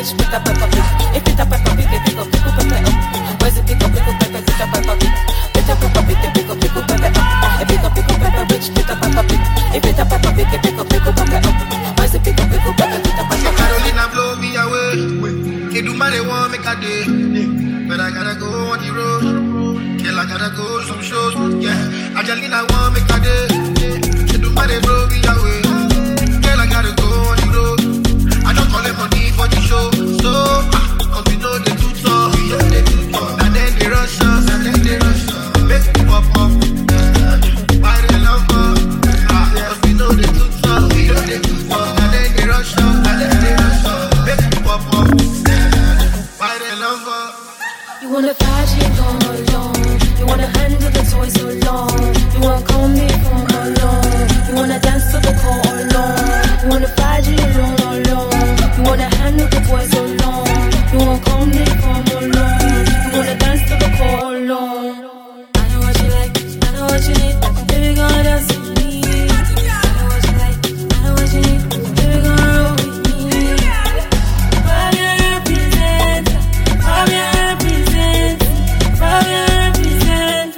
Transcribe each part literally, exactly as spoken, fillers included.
which pick up pepper pick? If it a pepper pick, pick up pick up pepper up. Where's it pick up pick up pepper, pick up pepper pick? Pick up pepper pick, pick up pick up pepper up. Pick up pick up pepper which pick up pepper pick? If it a pepper pick, pick up pick up pepper up. Where's it pick up pick up pepper, pick up pepper? Carolina blow me away. Kid do money want make a day, but I gotta go on the road. Girl, I gotta go some shows. Yeah, Angelina want make a day. Kid do money blow me away. Girl, I gotta go on the road. I don't call it money for the show. So, ah, we know they too tough. We know they too tough. And then they rush us, and then they rush us. Make me pop up. Why they love us? Ah, cause we know they too tough. We know they too tough. And then they rush us, and then they rush us. Make me pop up. Why they love us? You wanna fight, you go alone. You wanna handle the toy so long. You wanna call me for alone. You wanna dance to the call alone. You wanna fight, you alone, alone. You wanna handle the toy so long. You wanna call me for alone. You wanna dance to the call alone. I know what you like, I know what you need. Baby, gonna dance with me. I know what you like, I know what you need. Baby, gonna roll with me. Fabien represent, Fabien represent, Fabien represent.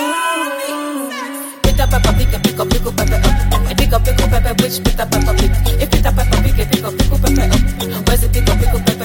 Pick up pepper, pick up, pick up, pick up pepper up. Pick up, pick up pepper, which pick up pepper pick? If pick up pepper pick, pick up, pick up pepper up. Where's it pick up, pick up pepper?